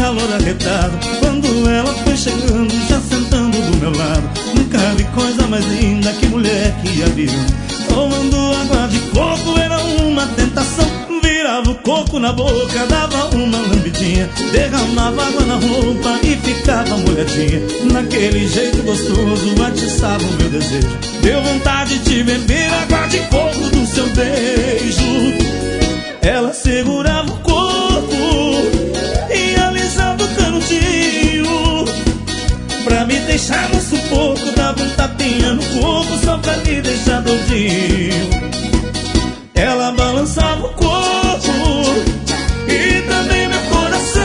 calor arretado quando ela foi chegando, já sentando do meu lado. Nunca vi coisa mais linda que mulher que avião. Tomando água de coco era uma tentação. Virava o coco na boca, dava uma lambidinha, derramava água na roupa e ficava molhadinha. Naquele jeito gostoso atiçava o meu desejo. Deu vontade de beber água de coco do seu beijo. Ela segurava o coco e alisava o canudinho. Pra me deixar no sufoco, dava um tapinha no coco só pra me deixar doidinho. Ela balançava o corpo e também meu coração.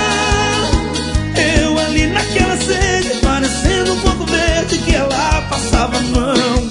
Eu ali naquela sede, parecendo um coco verde que ela passava a mão.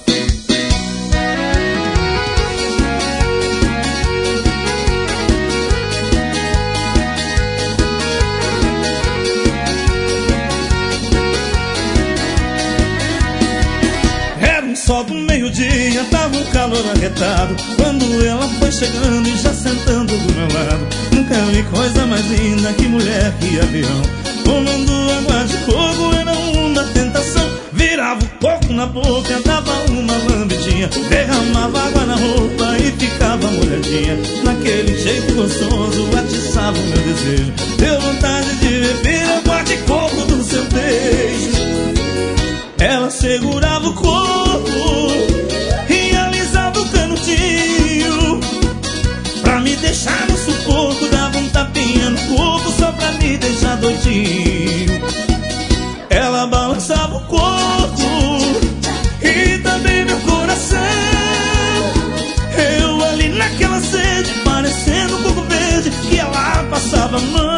Só do meio-dia, tava um calor arretado quando ela foi chegando e já sentando do meu lado. Nunca vi coisa mais linda que mulher que avião. Tomando água de coco era uma tentação. Virava o coco na boca, dava uma lambidinha, derramava água na roupa e ficava molhadinha. Naquele jeito gostoso atiçava o meu desejo. Deu vontade de beber água de coco do seu beijo. Ela segurava o corpo e alisava o canudinho. Pra me deixar no sufoco, dava um tapinha no corpo só pra me deixar doidinho. Ela balançava o corpo e também meu coração. Eu ali naquela sede, parecendo um coco verde que ela passava a mão.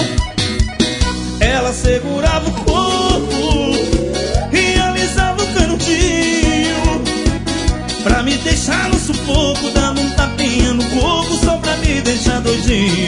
Ela segurava o corpo e alisava o canudinho. Pra me deixar no sufoco, dava um tapinha no coco só pra me deixar doidinho.